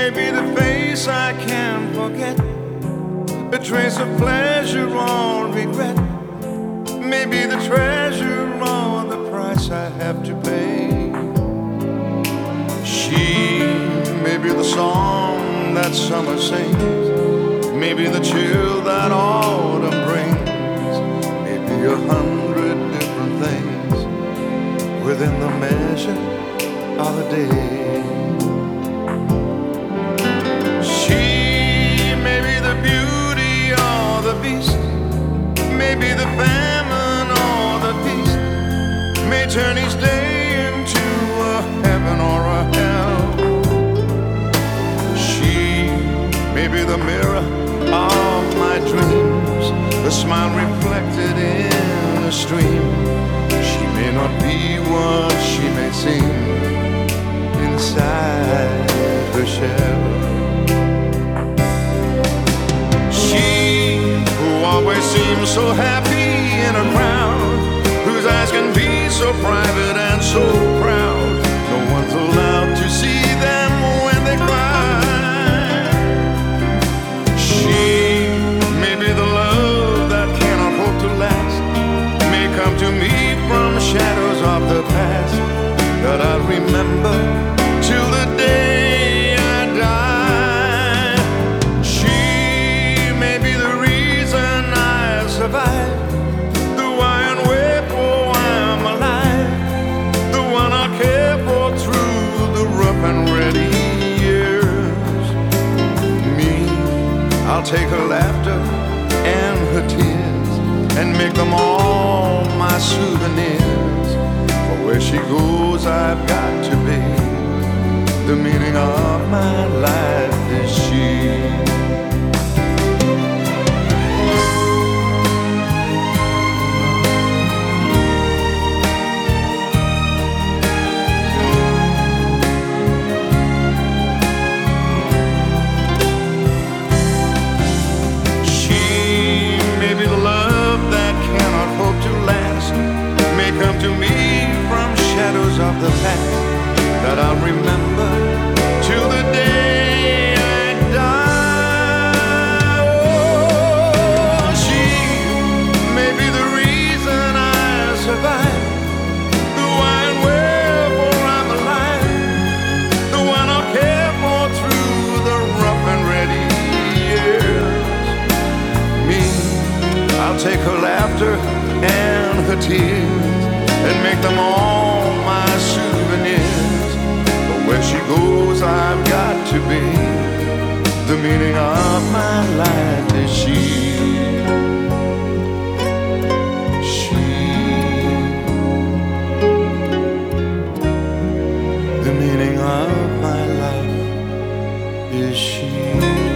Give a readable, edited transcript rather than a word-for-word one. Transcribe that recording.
Maybe the face I can't forget, a trace of pleasure or regret. Maybe the treasure or the price I have to pay. She may be the song that summer sings, maybe the chill that autumn brings, maybe 100 different things within the measure of a day. She may be the beauty or the beast, maybe the famine or the feast, may turn each day into a heaven or a hell. She may be the mirror of my dreams, the smile reflected in a stream. She may not be what she may seem inside her shell. She who always seems so happy in a crowd, whose eyes can be so private and so proud, no one's allowed to see them when they cry. She may be the love that cannot hope to last, may come to me from shadows of the past that I'll remember till the day I die. She may be the reason I survive, the why and wherefore I'm alive, the one I care for through the rough and ready years. Me, I'll take her laughter and her tears and make them all my souvenirs. For where she goes, I've got to be. The meaning of my life is she. Come to me from shadows of the past that I'll remember till the day I die. Oh, she may be the reason I survive, the why and wherefore I'm alive, the one I'll care for through the rough and ready years. Me, I'll take her laughter and her tears and make them all my souvenirs. But where she goes, I've got to be. The meaning of my life is she. She. The meaning of my life is she.